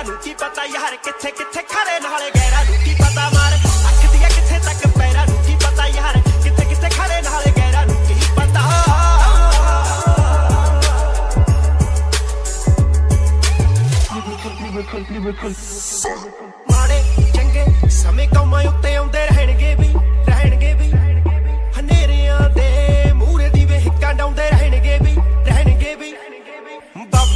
ਨੂੰ ਕੀ ਪਤਾ ਯਾਰ ਕਿੱਥੇ ਕਿੱਥੇ ਖੜੇ ਨਾਲੇ ਗੈਰਾਂ ਨੂੰ ਕੀ ਪਤਾ ਮਾਰ ਅੱਖ ਦੀਆਂ ਕਿੱਥੇ ਤੱਕ ਪੈਰਾਂ ਨੂੰ ਕੀ ਪਤਾ ਯਾਰ ਕਿੱਥੇ ਕਿੱਥੇ ਖੜੇ ਨਾਲੇ ਗੈਰਾਂ ਨੂੰ ਕੀ ਪਤਾ ਮਾੜੇ ਚੰਗੇ ਸਮੇਂ ਕੌਮਾਂ ਉੱਤੇ ਆਉਂਦੇ ਰਹਿਣਗੇ ਵੀ